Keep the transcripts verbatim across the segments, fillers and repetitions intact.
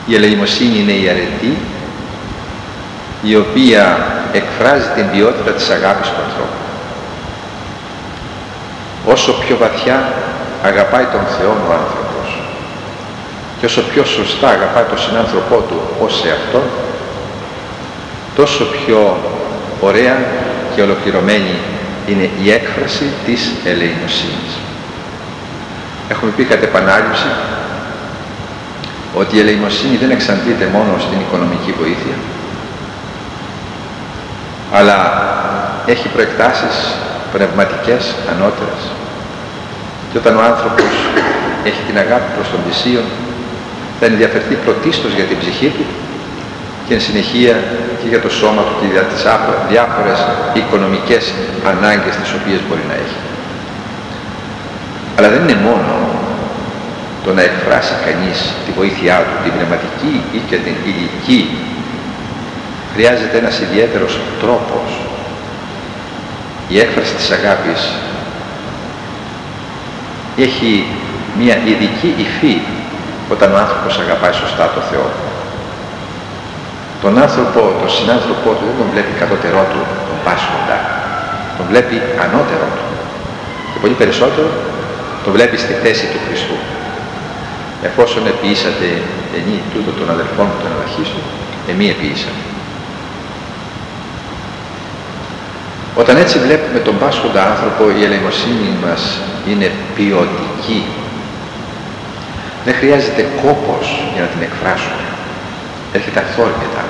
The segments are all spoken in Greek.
Η ελεημοσύνη είναι η αρετή, η οποία εκφράζει την ποιότητα της αγάπης του ανθρώπου. Όσο πιο βαθιά αγαπάει τον Θεό ο άνθρωπος και όσο πιο σωστά αγαπάει τον συνάνθρωπό του ως εαυτόν, τόσο πιο ωραία και ολοκληρωμένη είναι η έκφραση της ελεημοσύνης. Έχουμε πει κατ' επανάληψη ότι η ελεημοσύνη δεν εξαντλείται μόνο στην οικονομική βοήθεια, αλλά έχει προεκτάσεις πνευματικές ανώτερες. Και όταν ο άνθρωπος έχει την αγάπη προς τον πλησίον, θα ενδιαφερθεί πρωτίστως για την ψυχή του και εν συνεχεία και για το σώμα του και για τις διάφορες οικονομικές ανάγκες τις οποίες μπορεί να έχει. Αλλά δεν είναι μόνο το να εκφράσει κανείς τη βοήθειά του, την πνευματική ή και την υλική. Χρειάζεται ένας ιδιαίτερος τρόπος. Η έκφραση της αγάπης έχει μια ειδική υφή όταν ο άνθρωπος αγαπάει σωστά τον Θεό. Τον άνθρωπο, τον συνάνθρωπό του δεν τον βλέπει κατώτερό του, τον πάσχοντα. Τον βλέπει ανώτερό του. Και πολύ περισσότερο τον βλέπει στη θέση του Χριστού. Εφόσον επιήσατε ενή τούτο των αδελφών μου των ελαχίστων, εμεί επιήσαμε. Όταν έτσι βλέπουμε τον πάσχοντα άνθρωπο, η ελεημοσύνη μας είναι ποιοτική. Δεν χρειάζεται κόπος για να την εκφράσουμε. Έρχεται αυθόρμητα.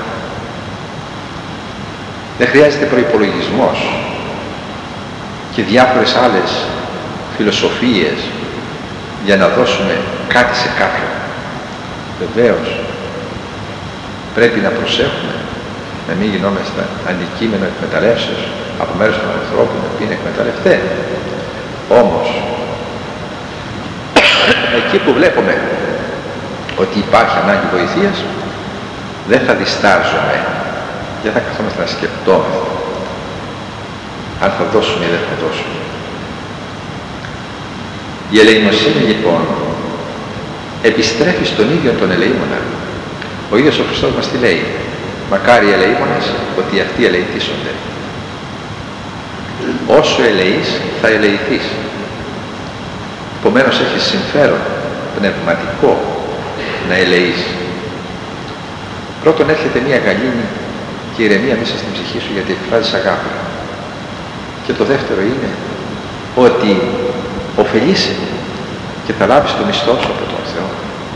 Δεν χρειάζεται προϋπολογισμός και διάφορες άλλες φιλοσοφίες για να δώσουμε κάτι σε κάποιον. Βεβαίως πρέπει να προσέχουμε να μην γινόμαστε αντικείμενο εκμεταλλεύσεως από μέρους των ανθρώπων που είναι εκμεταλλευτέ. Όμως εκεί που βλέπουμε ότι υπάρχει ανάγκη βοηθείας, δεν θα διστάζουμε, δεν θα καθόμαστε να σκεπτόμαστε αν θα δώσουμε ή δεν θα δώσουμε. Η ελεημοσύνη λοιπόν επιστρέφει στον ίδιο τον ελεήμονα. Ο ίδιος ο Χριστός μας τι λέει? Μακάρι οι ελεήμονες, ότι αυτοί ελεηθήσονται. Όσο ελεείς θα ελεηθείς. Επομένως έχεις συμφέρον πνευματικό να ελεείς. Πρώτον έρχεται μια γαλήνη και ηρεμία μέσα στην ψυχή σου γιατί εκφράζεις αγάπη. Και το δεύτερο είναι ότι ωφελείσαι και θα λάβεις το μισθό σου από τον Θεό.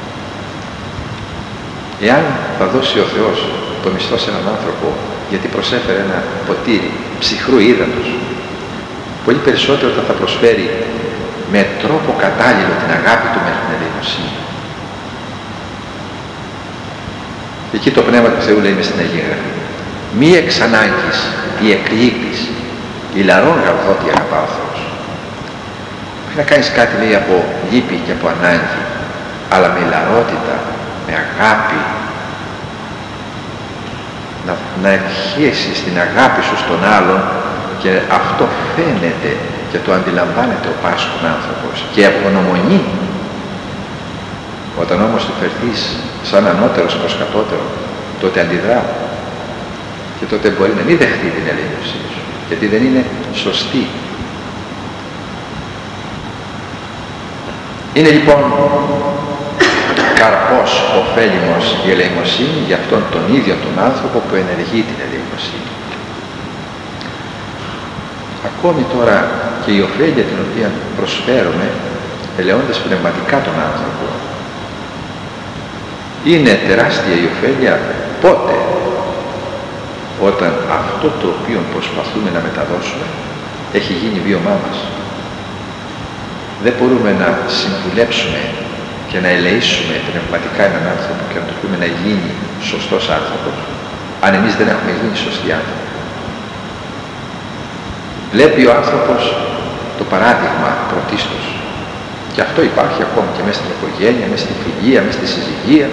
Εάν θα δώσει ο Θεός το μισθό σε έναν άνθρωπο γιατί προσέφερε ένα ποτήρι ψυχρού ύδατος, πολύ περισσότερο θα, θα προσφέρει με τρόπο κατάλληλο την αγάπη του με την ελεημοσύνη. Εκεί το Πνεύμα του Θεού λέει μες στην Αγία Γραφή: μη εξ ανάγκης ή εκλείπεις, ηλαρών γαλδότη αγαπά ο Θεός. Πρέπει να κάνεις κάτι, λέει, από λύπη και από ανάγκη, αλλά με ηλαρότητα, με αγάπη. Να, να ευχέσεις την αγάπη σου στον άλλον και αυτό φαίνεται και το αντιλαμβάνεται ο πάσχων άνθρωπος και απονομονεί. Όταν όμως του φερθείς σαν ανώτερος προς κατώτερο, τότε αντιδρά και τότε μπορεί να μην δεχτεί την ελεημοσύνη σου, γιατί δεν είναι σωστή. Είναι λοιπόν καρπός ωφέλιμος η ελεημοσύνη για αυτόν τον ίδιο τον άνθρωπο που ενεργεί την ελεημοσύνη. Ακόμη τώρα και η ωφέλεια την οποία προσφέρουμε ελεώντας πνευματικά τον άνθρωπο, είναι τεράστια η ωφέλεια πότε? Όταν αυτό το οποίο προσπαθούμε να μεταδώσουμε έχει γίνει βίωμά μας. Δεν μπορούμε να συμβουλέψουμε και να ελεήσουμε πνευματικά έναν άνθρωπο και να του πούμε να γίνει σωστός άνθρωπος, αν εμείς δεν έχουμε γίνει σωστοί άνθρωποι. Βλέπει ο άνθρωπος το παράδειγμα πρωτίστως. Και αυτό υπάρχει ακόμα και μέσα στην οικογένεια, μέσα στην φιλία, μέσα στη συζυγία.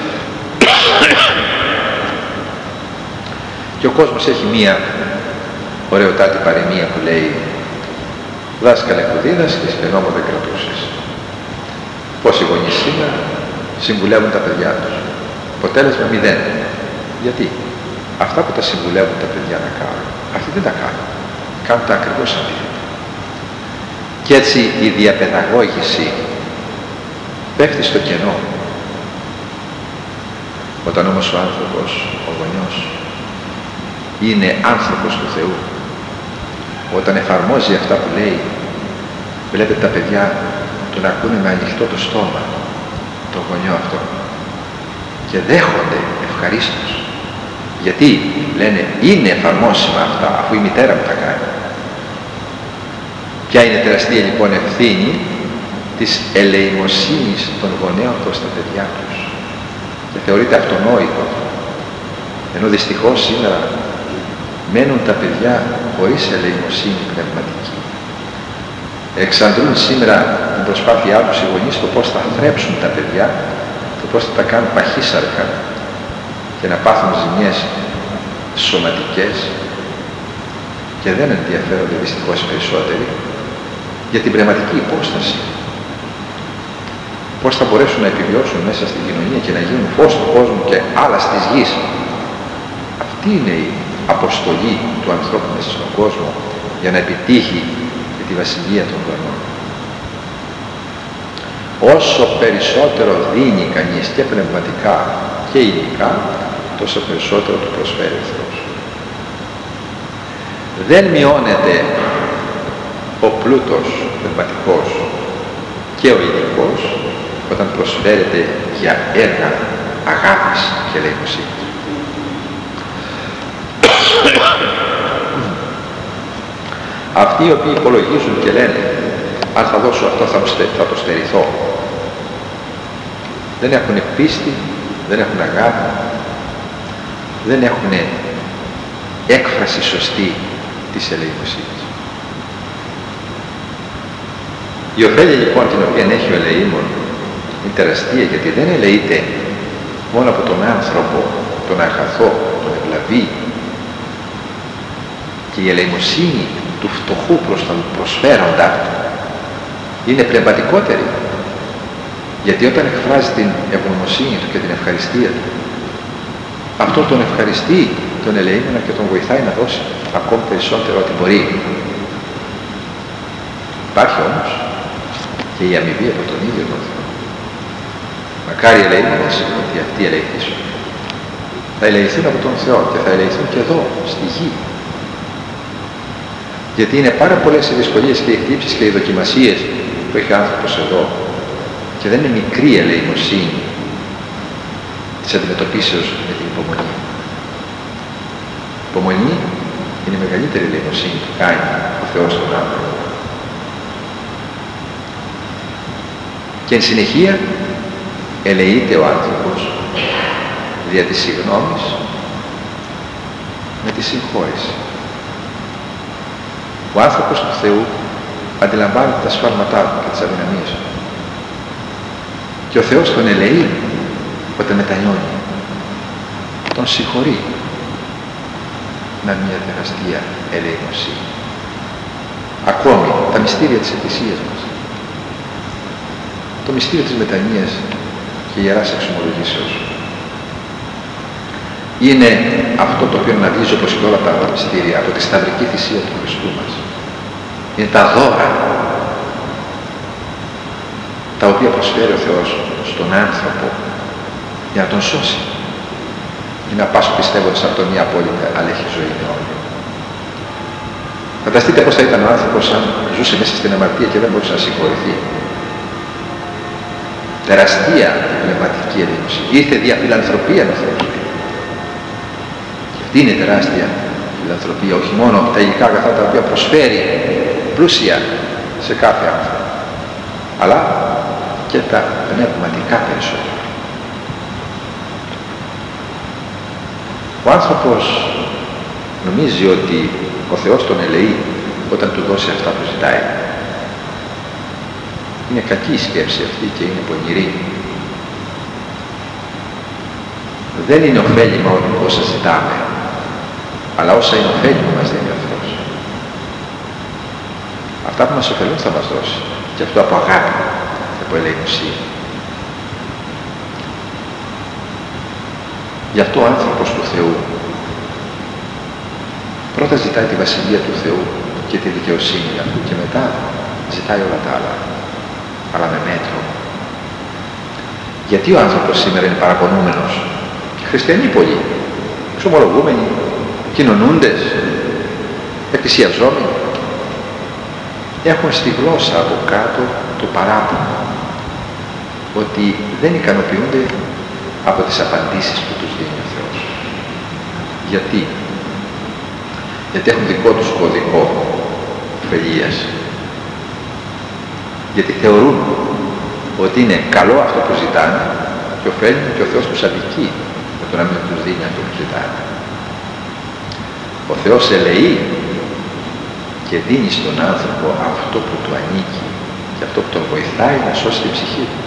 Και ο κόσμος έχει μία ωραιοτάτη παροιμία που λέει: δάσκαλε που δίδασκες και νόμο δεν κρατούσες. Πώς οι γονείς σήμερα συμβουλεύουν τα παιδιά τους. Αποτέλεσμα μηδέν. Γιατί? Αυτά που τα συμβουλεύουν τα παιδιά να κάνουν, αυτοί δεν τα κάνουν. Κάνουν τα ακριβώς αντίθετα. Και έτσι η διαπαιδαγώγηση πέφτει στο κενό. Όταν όμως ο άνθρωπος, ο γονιός, είναι άνθρωπος του Θεού, όταν εφαρμόζει αυτά που λέει, βλέπετε τα παιδιά τον ακούνε με ανοιχτό το στόμα, το γονιό αυτό, και δέχονται ευχαρίστως. Γιατί λένε είναι εφαρμόσιμα αυτά, αφού η μητέρα μου τα κάνει. Ποια είναι τεραστία λοιπόν ευθύνη της ελεημοσύνης των γονέων προς τα παιδιά τους. Και θεωρείται αυτονόητο. Ενώ δυστυχώς σήμερα μένουν τα παιδιά χωρίς ελεημοσύνη πνευματική. Εξαντλούν σήμερα την προσπάθειά τους οι γονείς το πώς θα θρέψουν τα παιδιά, το πώς θα τα κάνουν παχύσαρκα και να πάθουν ζημιές σωματικές, και δεν ενδιαφέρονται δυστυχώς περισσότεροι για την πνευματική υπόσταση. Πώς θα μπορέσουν να επιβιώσουν μέσα στην κοινωνία και να γίνουν φως του κόσμου και άλλα της γης. Αυτή είναι η αποστολή του ανθρώπου μέσα στον κόσμο για να επιτύχει και τη βασιλεία των ουρανών. Όσο περισσότερο δίνει κανείς και πνευματικά και υλικά, τόσο περισσότερο του προσφέρει ο Θεός. Δεν μειώνεται ο πλούτος πνευματικός και ο υλικός όταν προσφέρεται για έργα αγάπης και ελεημοσύνης. Αυτοί οι οποίοι υπολογίζουν και λένε αν θα δώσω αυτό θα, θα το στερηθώ, δεν έχουν πίστη, δεν έχουν αγάπη, δεν έχουν έκφραση σωστή της ελεημοσύνης. Η ωφέλεια λοιπόν την οποία έχει ο ελεήμων είναι τεραστία, γιατί δεν ελεείται μόνο από τον άνθρωπο, τον αγαθό, τον ευλαβή, και η ελεημοσύνη του φτωχού προς τον προσφέροντα είναι πνευματικότερη, γιατί όταν εκφράζει την ευγνωμοσύνη του και την ευχαριστία του, αυτό τον ευχαριστεί τον ελεήμονα και τον βοηθάει να δώσει ακόμη περισσότερο ό,τι μπορεί. Υπάρχει όμως και η αμοιβή από τον ίδιο τον Θεό. Μακάρι οι ελεήμονες ότι αυτοί ελεηθήσουν. Θα ελεηθούν από τον Θεό και θα ελεηθούν και εδώ, στη γη. Γιατί είναι πάρα πολλές οι δυσκολίες και οι χτύψεις και οι δοκιμασίες που έχει ο άνθρωπος εδώ, και δεν είναι μικρή η ελεημοσύνη της αντιμετωπίσεως με την υπομονή. Η υπομονή είναι η μεγαλύτερη ελεημοσύνη που κάνει ο Θεός στον άνθρωπο. Και εν συνεχεία ελεείται ο άνθρωπος δια της συγγνώμης με τη συγχώρεση. Ο άνθρωπος του Θεού αντιλαμβάνεται τα σφάλματά του και τις αδυναμίες του. Και ο Θεός τον ελεεί όταν μετανιώνει. Τον συγχωρεί με μια τεραστία ελεημοσύνη. Ακόμη τα μυστήρια της Εκκλησίας μας, το μυστήριο της μετανοίας και ιεράς εξομολογήσεως, είναι αυτό το οποίο αναδύζει, όπως και όλα τα άλλα μυστήρια, από τη σταυρική θυσία του Χριστού μας. Είναι τα δώρα τα οποία προσφέρει ο Θεός στον άνθρωπο για να τον σώσει. Είναι να πάσω πιστεύοντας από τον μία απόλυτα, αλλά έχει ζωή με όλοι. Φανταστείτε πώς θα ήταν ο άνθρωπος αν ζούσε μέσα στην αμαρτία και δεν μπορούσε να συγχωρηθεί. Τεραστία πνευματική ελεημοσύνη. Ήρθε δια φιλανθρωπία ο Θεός. Και αυτή είναι τεράστια φιλανθρωπία, όχι μόνο από τα υλικά αγαθά τα οποία προσφέρει πλούσια σε κάθε άνθρωπο, αλλά και τα πνευματικά περισσότερα. Ο άνθρωπος νομίζει ότι ο Θεός τον ελεεί όταν του δώσει αυτά που ζητάει. Είναι κακή η σκέψη αυτή και είναι πονηρή. Δεν είναι ωφέλιμα όσα ζητάμε, αλλά όσα είναι ωφέλιμα μας δίνει ο Θεός. Αυτά που μας ωφελούν θα μας δώσει, και αυτό από αγάπη, από ελεημοσύνη. Γι' αυτό ο άνθρωπος του Θεού πρώτα ζητάει τη Βασιλεία του Θεού και τη δικαιοσύνη του και μετά ζητάει όλα τα άλλα, αλλά με μέτρο. Γιατί ο άνθρωπος σήμερα είναι παραπονούμενος? Χριστιανοί πολλοί, εξομολογούμενοι, κοινωνούντες, εκκλησιαζόμενοι, έχουν στη γλώσσα από κάτω το παράπονο ότι δεν ικανοποιούνται από τις απαντήσεις που τους δίνει ο Θεός. Γιατί? Γιατί έχουν δικό τους κωδικό ωφελίας. Γιατί θεωρούν ότι είναι καλό αυτό που ζητάνε και ωφέλιμο και ο Θεός τους αδικεί με το να μην τους δίνει αυτό που ζητάνε. Ο Θεός ελεεί και δίνει στον άνθρωπο αυτό που του ανήκει και αυτό που τον βοηθάει να σώσει την ψυχή του.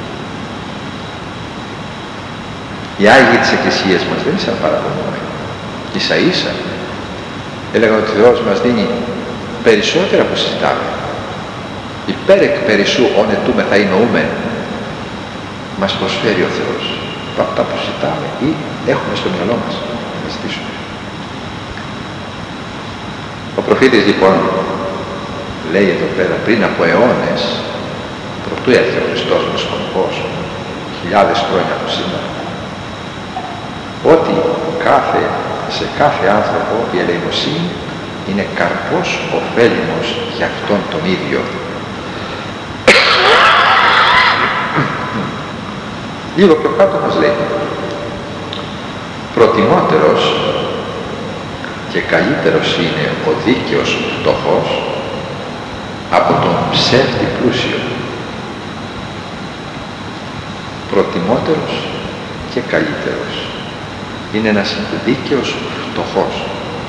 Οι Άγιοι της Εκκλησίας μας δεν ήσαν παραπονούμενοι. Ίσα ίσα έλεγαν ότι ο Θεός μας δίνει περισσότερα που συζητάμε. Υπέρ εκ περισσού ονετούμε θα εννοούμε. Μας προσφέρει ο Θεός από αυτά που ζητάμε ή έχουμε στο μυαλό μας να ζητήσουμε. Ο προφήτης λοιπόν λέει εδώ πέρα πριν από αιώνες, προτού έρθει ο Χριστός με στον κόσμο, χιλιάδες χρόνια από σήμερα, ότι κάθε, σε κάθε άνθρωπο η ελεημοσύνη είναι καρπός ωφέλιμος για αυτόν τον ίδιο. Λίγο πιο κάτω μας λέει, προτιμότερος και καλύτερος είναι ο δίκαιος φτωχός από τον ψεύτη πλούσιο. Προτιμότερος και καλύτερος είναι ένας δίκαιος φτωχός.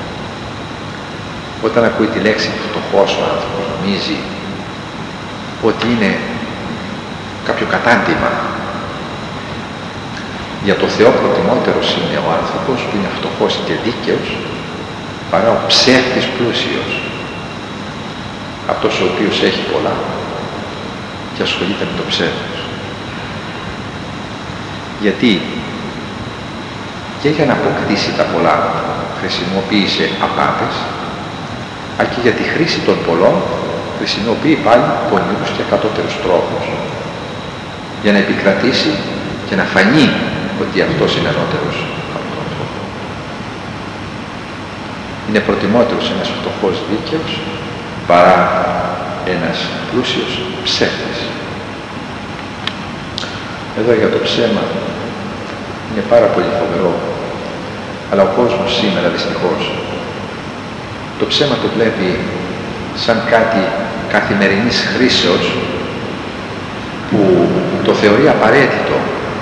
Όταν ακούει τη λέξη φτωχός ο άνθρωπος νομίζει ότι είναι κάποιο κατάντημα. Για το Θεό προτιμότερος είναι ο άνθρωπος που είναι φτωχός και δίκαιος παρά ο ψεύτης πλούσιος, αυτός ο οποίος έχει πολλά και ασχολείται με το ψεύδος. Γιατί και για να αποκτήσει τα πολλά χρησιμοποίησε απάτες, αλλά και για τη χρήση των πολλών χρησιμοποιεί πάλι πονηρούς και κατώτερους τρόπους για να επικρατήσει και να φανεί ότι αυτός είναι ανώτερος από τον άνθρωπο. Είναι προτιμότερος ένας φτωχός δίκαιος παρά ένας πλούσιος ψεύτης. Εδώ για το ψέμα είναι πάρα πολύ φοβερό, αλλά ο κόσμος σήμερα δυστυχώς το ψέμα το βλέπει σαν κάτι καθημερινής χρήσεως που το θεωρεί απαραίτητο.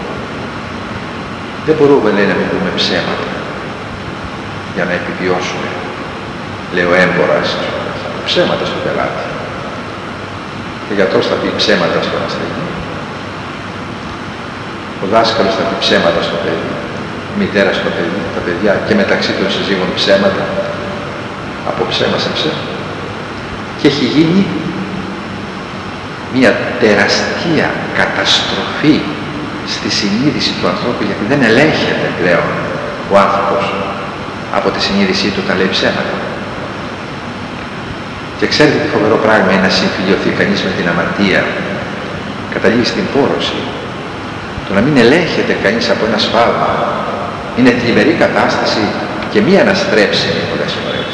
Δεν μπορούμε, λέει, να μην πούμε ψέματα για να επιβιώσουμε. Λέει ο έμπορας, θα πει ψέματα στον πελάτη. Ο γιατρός θα πει ψέματα στον ασθενή. Ο δάσκαλος θα πει ψέματα στο παιδί. Η μητέρα στο παιδί, τα παιδιά και μεταξύ των συζύγων ψέματα. Από ψέμα σε ψέμα. Και έχει γίνει μια τεραστία καταστροφή στη συνείδηση του ανθρώπου, γιατί δεν ελέγχεται πλέον ο άνθρωπος από τη συνείδησή του όταν λέει ψέματα. Και ξέρετε τι φοβερό πράγμα είναι να συμφιλειωθεί κανείς με την αμαρτία, καταλήγει στην πόρωση. Το να μην ελέγχεται κανείς από ένα σφάλμα είναι θλιβερή κατάσταση και μη αναστρέψιμη πολλές φορές.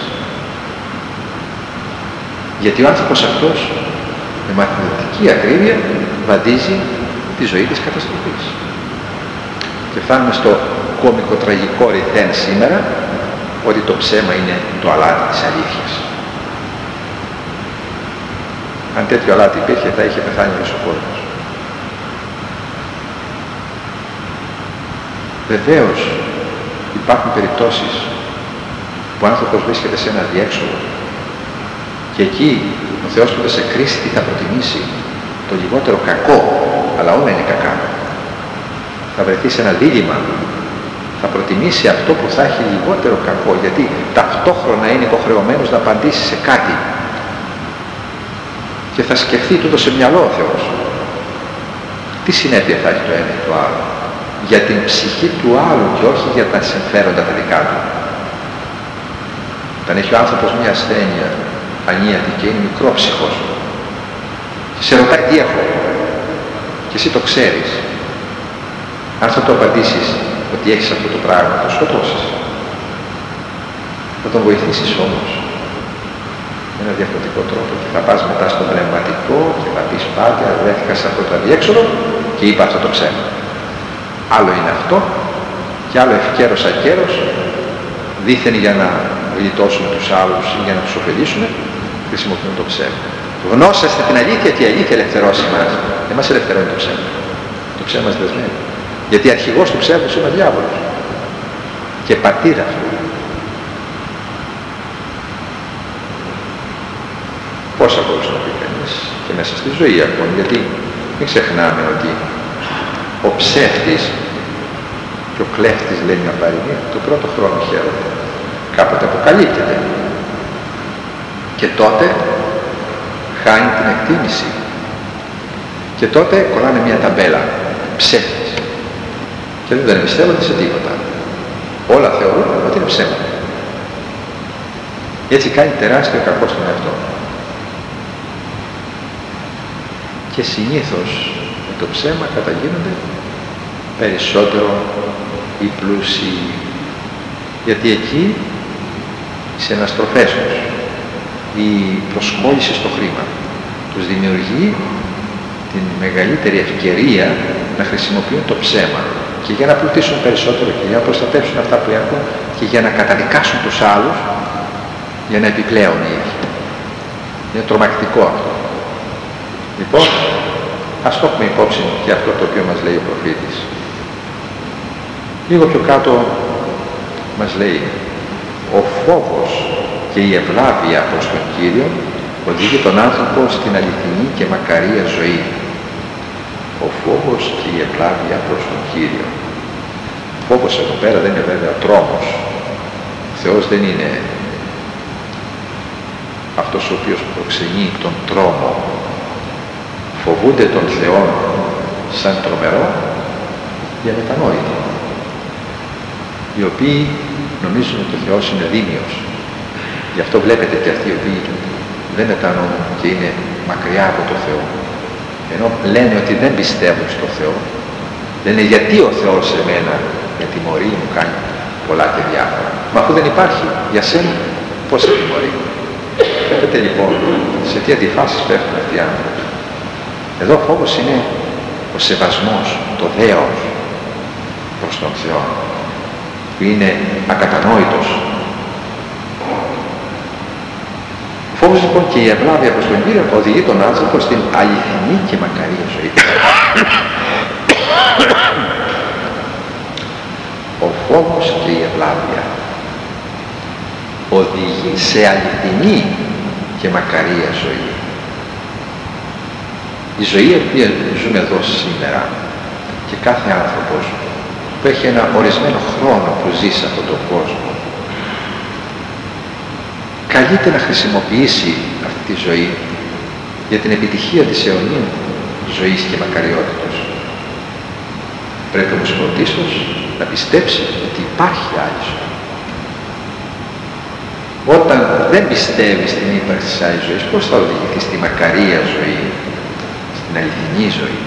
Γιατί ο άνθρωπος αυτός με μαθηματική ακρίβεια βαδίζει τη ζωή της καταστροφής. Και φτάνουμε στο κωμικο-τραγικό ρηθέν σήμερα ότι το ψέμα είναι το αλάτι της αλήθειας. Αν τέτοιο αλάτι υπήρχε θα είχε πεθάνει όλος ο κόσμος. Βεβαίως υπάρχουν περιπτώσεις που ο άνθρωπος βρίσκεται σε ένα διέξοδο και εκεί ο Θεός του σε κρίση τι θα προτιμήσει, το λιγότερο κακό, αλλά όλα είναι κακά. Θα βρεθεί σε ένα δίλημμα, θα προτιμήσει αυτό που θα έχει λιγότερο κακό, γιατί ταυτόχρονα είναι υποχρεωμένος να απαντήσει σε κάτι και θα σκεφτεί τούτο σε μυαλό ο Θεός. Τι συνέπεια θα έχει το ένα ή το άλλο. για την ψυχή του άλλου και όχι για τα συμφέροντα τα δικά του. Όταν έχει ο άνθρωπος μια ασθένεια ανίατη και είναι μικρόψυχος και σε ρωτάει τι έχω και εσύ το ξέρεις, αν θα το απαντήσεις ότι έχεις αυτό το πράγμα, το σκοτώσεις. Θα τον βοηθήσεις όμως με ένα διαφορετικό τρόπο και θα πας μετά στο πνευματικό και θα πεις πάτε, βρέθηκα σε αυτό το αδιέξοδο και είπα αυτό το ψέμα. Άλλο είναι αυτό και άλλο ευκαιρός ακέρος, δήθεν για να γλιτώσουν τους άλλους ή για να τους ωφελήσουν, χρησιμοποιούν το ψέμα. Γνώσαστε την αλήθεια και η αλήθεια ελευθερώσει εμάς. Εμάς ελευθερώνει το ψέμα. Το ψέμα μας δεσμεύει. Γιατί αρχηγός του ψεύδους είναι ο διάβολος και πατήρα αυτού. Πόσα μπορούσε να πει κανείς και μέσα στη ζωή ακόμη, γιατί μην ξεχνάμε ότι ο ψεύτης και ο κλέφτης, λέει μια παροιμία, το πρώτο χρόνο χαίρεται. Κάποτε αποκαλύπτεται. Και τότε χάνει την εκτίμηση. Και τότε κολλάνε μια ταμπέλα. Ψεύτης. Και δεν εμπιστεύονται σε τίποτα. Όλα θεωρούν ότι είναι ψέματα. Έτσι κάνει τεράστιο κακό στον εαυτό. Και συνήθως με το ψέμα καταγίνονται περισσότερο οι πλούσιοι. Γιατί εκεί οι συναστροφές τους, η προσκόλληση στο χρήμα τους δημιουργεί την μεγαλύτερη ευκαιρία να χρησιμοποιούν το ψέμα και για να πλουτίσουν περισσότερο και για να προστατεύσουν αυτά που έχουν και για να καταδικάσουν τους άλλους για να επιπλέουν οι ίδιοι. Είναι τρομακτικό αυτό. Λοιπόν, ας το έχουμε υπόψη και αυτό το οποίο μας λέει ο προφήτης. Λίγο πιο κάτω μας λέει ο φόβος και η ευλάβεια προς τον Κύριο οδηγεί τον άνθρωπο στην αληθινή και μακαρία ζωή. Ο φόβος και η ευλάβεια προς τον Κύριο. Ο φόβος εδώ πέρα δεν είναι βέβαια τρόμος. Ο Θεός δεν είναι αυτός ο οποίος προξενεί τον τρόμο. Φοβούνται τον Θεό σαν τρομερό για μετανόητο, οι οποίοι νομίζουν ότι ο Θεός είναι δίμιος. Γι' αυτό βλέπετε και αυτοί οι οποίοι δεν μετανοούν και είναι μακριά από το Θεό, ενώ λένε ότι δεν πιστεύουν στο Θεό, λένε γιατί ο Θεός σε μένα με τιμωρεί, μου κάνει πολλά και διάφορα. Μα αφού δεν υπάρχει για σένα, πώς σε τιμωρεί? Βλέπετε λοιπόν σε τι αντιφάσεις πέφτουν αυτοί οι άνθρωποι. Εδώ ο φόβος είναι ο σεβασμός, το δέος προς τον Θεό, που είναι ακατανόητος. Ο φόβος λοιπόν και η ευλάβεια προς τον Κύριο οδηγεί τον άνθρωπο στην αληθινή και μακαρία ζωή. Ο φόβος και η ευλάβεια οδηγεί σε αληθινή και μακαρία ζωή. Η ζωή που ζούμε εδώ σήμερα και κάθε άνθρωπος που έχει ένα ορισμένο χρόνο που ζει σε αυτόν τον κόσμο καλείται να χρησιμοποιήσει αυτή τη ζωή για την επιτυχία της αιωνίου ζωής και μακαριότητος. Πρέπει όμως πρωτίστως να πιστέψει ότι υπάρχει άλλη ζωή. Όταν δεν πιστεύει στην ύπαρξη της άλλης ζωής, πώς θα οδηγηθεί στη μακαρία ζωή, στην αληθινή ζωή?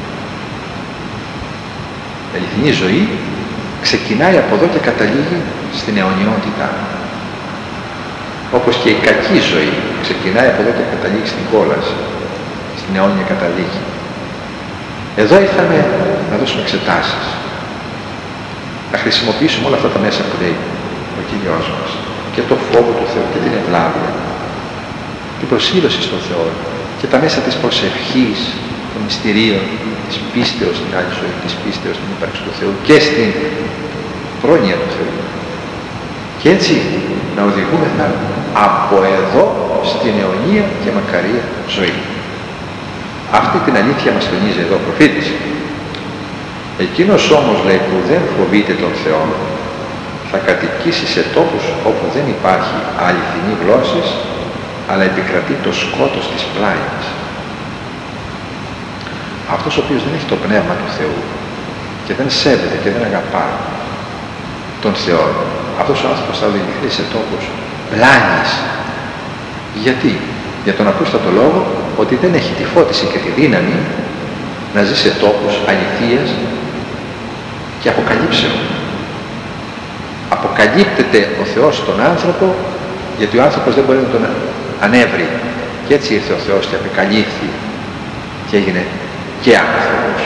Η αληθινή ζωή ξεκινάει από εδώ και καταλήγει στην αιωνιότητα. Όπως και η κακή ζωή ξεκινάει από εδώ και καταλήγει στην κόλαση, στην αιώνια καταλήγει. Εδώ ήρθαμε να δώσουμε εξετάσεις, να χρησιμοποιήσουμε όλα αυτά τα μέσα που λέει ο Κύριος μας, και το φόβο του Θεού και την ευλάβεια, την προσήλωση στον Θεό και τα μέσα της προσευχής, των μυστηρίων, της πίστεως στην άλλη ζωή, της πίστεως στην ύπαρξη του Θεού και στην πρόνοια του Θεού. Και έτσι να οδηγούμεθα από εδώ στην αιωνία και μακαρία ζωή. Αυτή την αλήθεια μας τονίζει εδώ ο προφήτης. Εκείνος όμως, λέει, που δεν φοβείται τον Θεό θα κατοικήσει σε τόπους όπου δεν υπάρχει αληθινή γλώσσης, αλλά επικρατεί το σκότος της πλάης. Αυτός ο οποίος δεν έχει το πνεύμα του Θεού και δεν σέβεται και δεν αγαπά τον Θεό, αυτός ο άνθρωπος θα οδηγηθεί σε τόπους πλάνης. Γιατί? Για τον απλούστατο λόγο ότι δεν έχει τη φώτιση και τη δύναμη να ζει σε τόπους αληθείας και αποκαλύψεων. Αποκαλύπτεται ο Θεός στον άνθρωπο, γιατί ο άνθρωπος δεν μπορεί να τον ανέβρει. Και έτσι ήρθε ο Θεός και αποκαλύφθη και έγινε και άνθρωπος.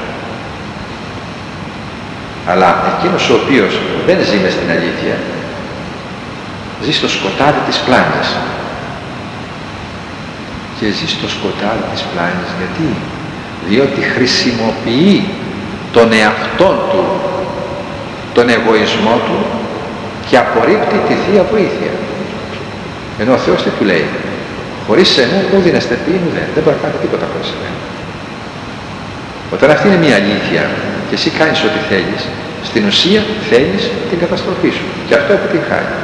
Αλλά εκείνος ο οποίος δεν ζει μες στην αλήθεια, ζει στο σκοτάδι της πλάνης. Και ζει στο σκοτάδι της πλάνης γιατί? Διότι χρησιμοποιεί τον εαυτόν του, τον εγωισμό του και απορρίπτει τη Θεία Βοήθεια. Ενώ ο Θεός τι του λέει? Χωρίς εμένα ουδή να στερπεί ουδέν. Δεν μπορεί να κάνει τίποτα χωρίς εμένα. Όταν αυτή είναι μια αλήθεια και εσύ κάνεις ό,τι θέλεις, στην ουσία θέλεις την καταστροφή σου. Και αυτό επιτυγχάνει.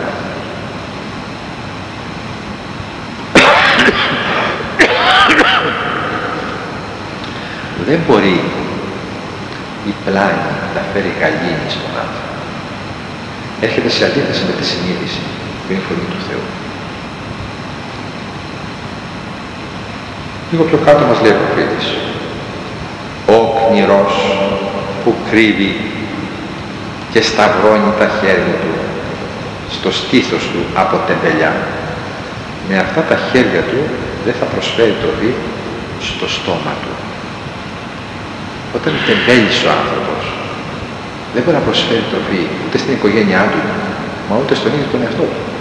Δεν μπορεί η πλάνη να φέρει γαλήνη στον άνθρωπο. Έρχεται σε αντίθεση με τη συνείδηση που είναι η φωνή του Θεού. Λίγο πιο κάτω μας λέει ο προφήτης: «Ο κνηρός που κρύβει και σταυρώνει τα χέρια του στο στήθος του από τεμπελιά, με αυτά τα χέρια του δεν θα προσφέρει τροφή στο στόμα του». Όταν τεμπέλεις ο άνθρωπος, δεν μπορεί να προσφέρει τροφή ούτε στην οικογένειά του, μα ούτε στον ίδιο τον εαυτό του.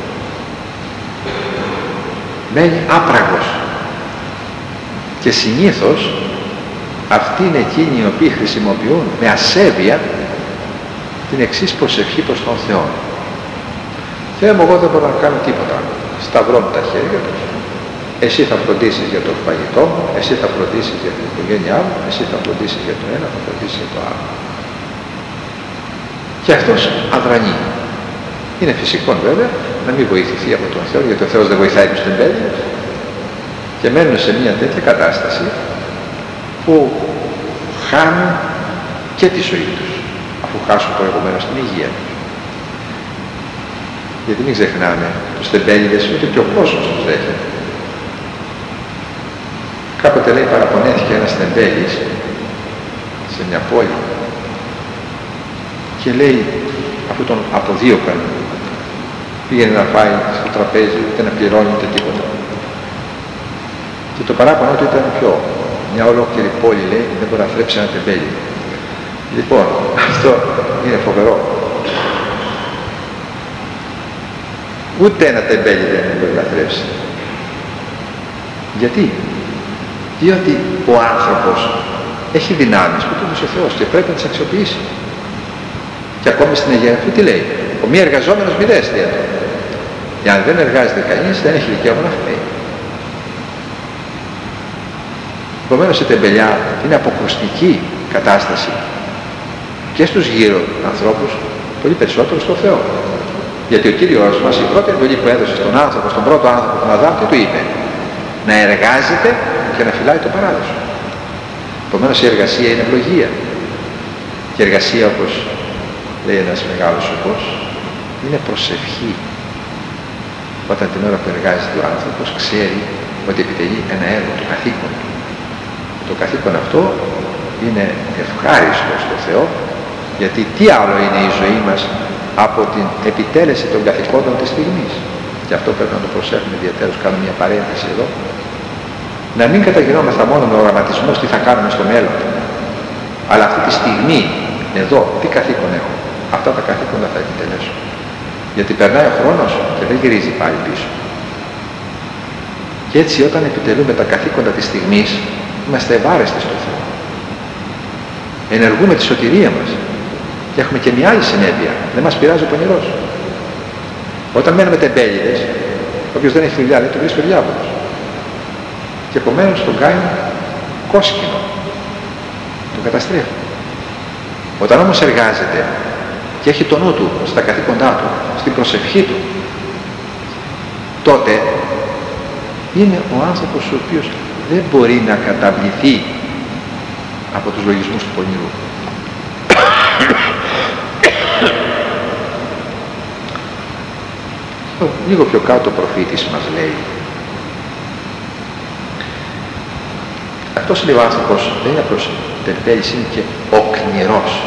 Μένει άπραγος. Και συνήθως αυτοί είναι εκείνοι οι οποίοι χρησιμοποιούν με ασέβεια την εξής προσευχή προς τον Θεό: «Θεέ μου, εγώ δεν μπορώ να κάνω τίποτα. Σταυρώ μου τα χέρια του. Εσύ θα φροντίσεις για το φαγητό μου, εσύ θα φροντίσεις για την οικογένειά μου, εσύ θα φροντίσεις για το ένα, θα φροντίσεις για το άλλο». Και αυτός αδρανεί. Είναι φυσικό βέβαια να μην βοηθηθεί από τον Θεό, γιατί ο Θεός δεν βοηθάει τους τεμπέλιους. Και μένουν σε μια τέτοια κατάσταση που χάνουν και τη ζωή τους, αφού χάσουν προηγουμένως την υγεία τους. Γιατί μην ξεχνάμε, τους τεμπέλιδες ούτε και ο κόσμος τους δέχεται. Κάποτε λέει παραπονέθηκε ένας τεμπέλης σε μια πόλη και λέει, αφού τον αποδίωκαν, πήγαινε να πάει στο τραπέζι, ούτε να πληρώνει ούτε τίποτα. Και το παράπονο του ήταν πιο. Μια ολόκληρη πόλη λέει δεν μπορεί να θρέψει ένα τεμπέλι. Λοιπόν, αυτό είναι φοβερό. Ούτε ένα τεμπέλι δεν μπορεί να θρέψει. Γιατί? Διότι ο άνθρωπος έχει δυνάμεις που του έδωσε ο Θεός και πρέπει να τις αξιοποιήσει. Και ακόμη στην Αγία Γραφή τι λέει? Ο μη εργαζόμενος μη δέστη. Εάν δεν εργάζεται κανείς δεν έχει δικαίωμα να χρέει. Επομένως η τεμπελιά είναι αποκρουστική κατάσταση και στους γύρω ανθρώπους, πολύ περισσότερο στο Θεό. Γιατί ο Κύριος μας η πρώτη εντολή που έδωσε στον άνθρωπο, στον πρώτο άνθρωπο τον Αδάμ, τι του είπε? Να εργάζεται και να φυλάει το παράδεισο. Επομένως η εργασία είναι ευλογία. Και η εργασία, όπως λέει ένας μεγάλος σοφός, είναι προσευχή. Όταν την ώρα που εργάζεται ο άνθρωπος ξέρει ότι επιτελεί ένα έργο, το καθήκον του. Το καθήκον αυτό είναι ευχάριστο στο Θεό, γιατί τι άλλο είναι η ζωή μας από την επιτέλεση των καθηκόντων της στιγμής. Και αυτό πρέπει να το προσέχουμε ιδιαίτερως. Κάνω μια παρένθεση εδώ. Να μην καταγινόμαστε μόνο με οραματισμούς τι θα κάνουμε στο μέλλον, αλλά αυτή τη στιγμή, εδώ, τι καθήκον έχω? Αυτά τα καθήκοντα θα επιτελέσω. Γιατί περνάει ο χρόνος και δεν γυρίζει πάλι πίσω. Και έτσι όταν επιτελούμε τα καθήκοντα της στιγμής, είμαστε ευάρεστοι στο Θεό. Ενεργούμε τη σωτηρία μας. Και έχουμε και μια άλλη συνέπεια. Δεν μας πειράζει ο πονηρός. Όταν μένουμε τεμπέλιδες, όποιος δεν έχει δουλειά, λέει, τον βρίσκει ο διάβολος. Και επομένως τον κάνει κόσκινο. Τον καταστρέφει. Όταν όμως εργάζεται και έχει το νου του στα καθήκοντά του, στην προσευχή του, τότε είναι ο άνθρωπος ο οποίος δεν μπορεί να καταβληθεί από τους λογισμούς του πονηρού. Λίγο πιο κάτω ο προφήτης μας λέει. Αυτός λέει ο άνθρωπος δεν είναι απλώς τεμπέλης, είναι και οκνηρός.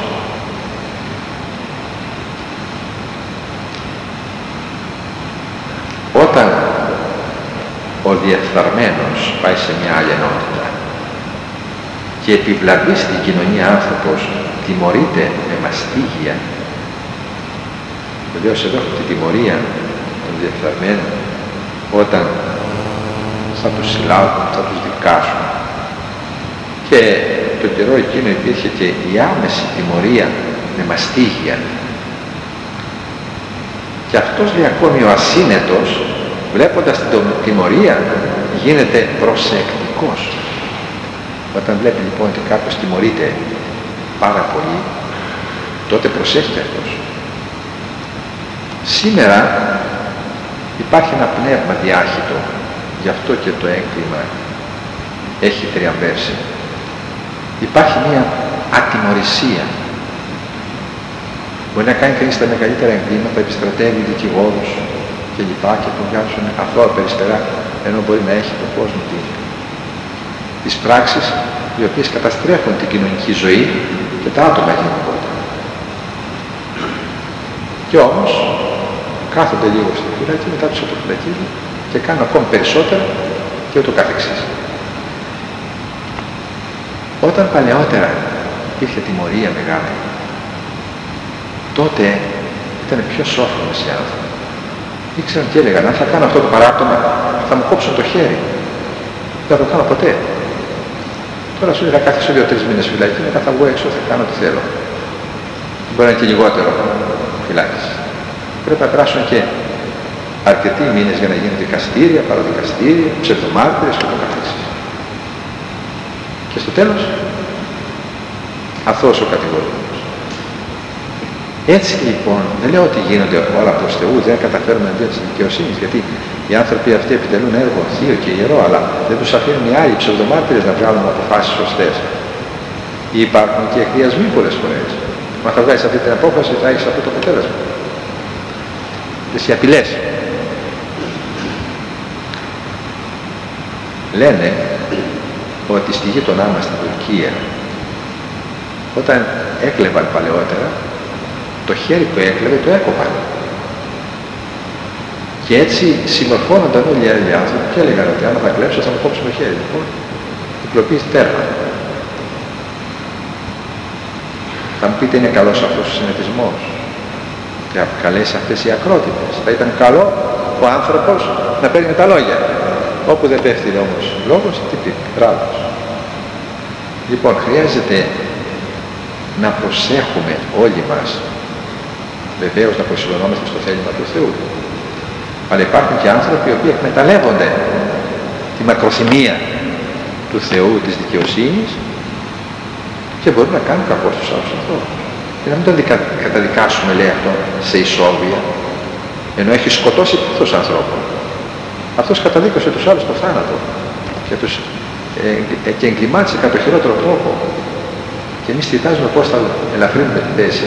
Όταν ο διεφθαρμένος πάει σε μια άλλη ενότητα και επιβλαβεί στην κοινωνία άνθρωπος, τιμωρείται με μαστίγια. Βεβαίως εδώ αυτή τη τιμωρία των διεφθαρμένων, όταν θα τους συλλάβουν, θα τους δικάσουν. Και το καιρό εκείνο υπήρχε και η άμεση τιμωρία με μαστίγια. Και αυτός λέει ακόμη ο ασύνετος, βλέποντας την τιμωρία, γίνεται προσεκτικός. Όταν βλέπει λοιπόν ότι κάποιος τιμωρείται πάρα πολύ, τότε προσέχει αυτός. Σήμερα υπάρχει ένα πνεύμα διάχυτο, γι' αυτό και το έγκλημα έχει τριαμβεύσει. Υπάρχει μια ατιμωρησία. Μπορεί να κάνει κανείς τα μεγαλύτερα εγκλήματα, επιστρατεύει δικηγόρους και λοιπά και τον βγάζουν αθώα περιστερά, ενώ μπορεί να έχει τον κόσμο τις πράξεις οι οποίες καταστρέφουν την κοινωνική ζωή και τα άτομα γενικότερα. Και όμως κάθονται λίγο στη φυλακή, μετά τους αποφυλακίζουν και κάνουν ακόμη περισσότερα και ούτω καθεξής. Όταν παλαιότερα υπήρχε τιμωρία μεγάλη, τότε ήταν πιο σόφρονες οι άνθρωποι. Ήξεραν τι έλεγαν, αν θα κάνω αυτό το παράπτωμα θα μου κόψουν το χέρι. Δεν θα το κάνω ποτέ. Τώρα σου λέει θα κάθεσαι δύο-τρεις μήνες φυλακή, μετά θα βγω έξω, θα κάνω τι θέλω. Μπορεί να είναι και λιγότερο φυλάκιση. Πρέπει να περάσουν και αρκετοί μήνες για να γίνουν δικαστήρια, παραδικαστήρια, ψευδομάρτυρες και το καθεξής. Και στο τέλος, αθώος ο κατηγορούμενος. Έτσι λοιπόν, δεν λέω ότι γίνονται όλα προς Θεού, δεν καταφέρουμε να δίνουν τη δικαιοσύνη, γιατί οι άνθρωποι αυτοί επιτελούν έργο θείο και ιερό, αλλά δεν τους αφήνουν οι άλλοι ψευδομάρτυρες να βγάλουν αποφάσεις σωστές. Υπάρχουν και εκδιασμοί πολλές φορές. Μα θα βγάλεις αυτή την απόφαση, θα έχεις αυτό το αποτέλεσμα. Και οι απειλές. Λένε ότι στη γείτονά μας στην Τουρκία, όταν έκλεβαν παλαιότερα, το χέρι που έκλεβε το έκοπαν. Και έτσι συμμορφώνονταν όλοι οι άλλοι άνθρωποι και έλεγαν ότι άμα θα κλέψω θα μου κόψω το χέρι. Λοιπόν, η κλοπή τέρμα. Θα μου πείτε είναι καλός αυτός ο συνετισμός και καλές αυτές οι ακρότητες. Θα ήταν καλό ο άνθρωπος να παίρνει τα λόγια. Όπου δεν πέφτει όμως λόγος, τι πει, ράβος. Λοιπόν, χρειάζεται να προσέχουμε όλοι μας, βεβαίως να προσυλλονόμαστε στο θέλημα του Θεού. Αλλά υπάρχουν και άνθρωποι οι οποίοι εκμεταλλεύονται τη μακροθυμία του Θεού, της δικαιοσύνης και μπορούν να κάνουν κακό στους άλλους ανθρώπους. Και να μην τον δικα... καταδικάσουμε, λέει αυτό, σε ισόβια, ενώ έχει σκοτώσει πλήθος ανθρώπων. Αυτός καταδίκωσε τους άλλους στο θάνατο και, τους, ε, και εγκλημάτισε κατά το χειρότερο τρόπο. Και εμείς κοιτάζουμε πώς θα ελαφρύνουμε τη θέση.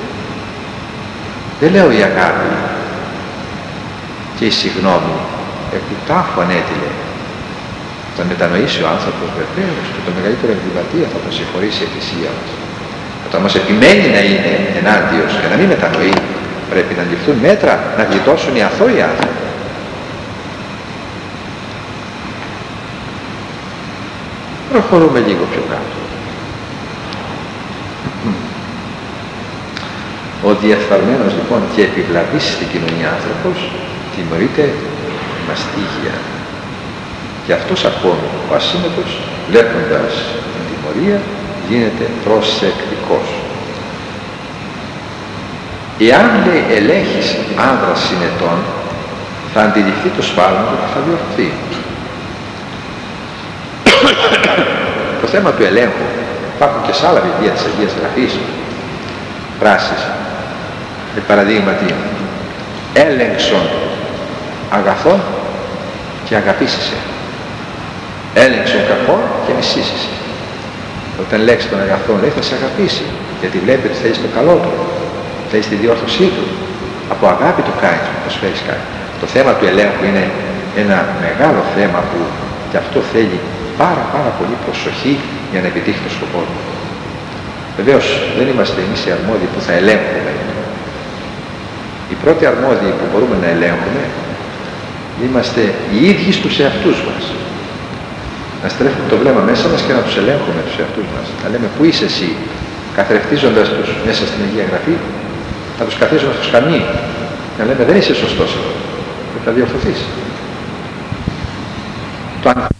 Δεν λέω η αγάπη και η συγγνώμη, επί τάφου ανέτειλε. Θα μετανοήσει ο άνθρωπος βεβαίως και το μεγαλύτερο εγκληματία θα τον συγχωρήσει η Εκκλησία μας. Όταν όμως επιμένει να είναι ενάντιος και να μην μετανοεί, πρέπει να ληφθούν μέτρα να γλιτώσουν οι αθώοι άνθρωποι. Προχωρούμε λίγο πιο κάτω. Ο διεφθαρμένος λοιπόν και επιβλαβής στην κοινωνία άνθρωπος τιμωρείται μαστίγια. Και αυτός ακόμη ο ασύνετος, βλέποντας την τιμωρία, γίνεται προσεκτικός. Εάν λέει ελέγχεις άνδρας συνετών, θα αντιληφθεί το σφάλμα του και θα διορθωθεί. Το θέμα του ελέγχου υπάρχουν και σε άλλα βιβλία της Αγίας Γραφής, πράσεις. Με παραδείγματι, έλεγξον αγαθών και αγαπήσεσαι. Έλεγξον κακών και μισήσεσαι. Όταν λέξει τον αγαθόν, λέει θα σε αγαπήσει, γιατί βλέπει ότι θέλεις το καλό του, θέλεις τη διόρθωσή του. Από αγάπη του κάνεις, προσφέρεις κάτι. Το θέμα του ελέγχου είναι ένα μεγάλο θέμα που και αυτό θέλει πάρα πάρα πολύ προσοχή για να επιτύχει το σκοπό του. Βεβαίως δεν είμαστε εμείς οι αρμόδιοι που θα ελέγχουμε. Οι πρώτοι αρμόδιοι που μπορούμε να ελέγχουμε είμαστε οι ίδιοι στους εαυτούς μας. Να στρέφουμε το βλέμμα μέσα μας και να τους ελέγχουμε τους εαυτούς μας. Να λέμε πού είσαι εσύ, καθρεφτίζοντας τους μέσα στην Αγία Γραφή, να τους καθίσουμε στο σκαμνί. Να λέμε δεν είσαι σωστός εδώ, πρέπει να διορθωθείς. Το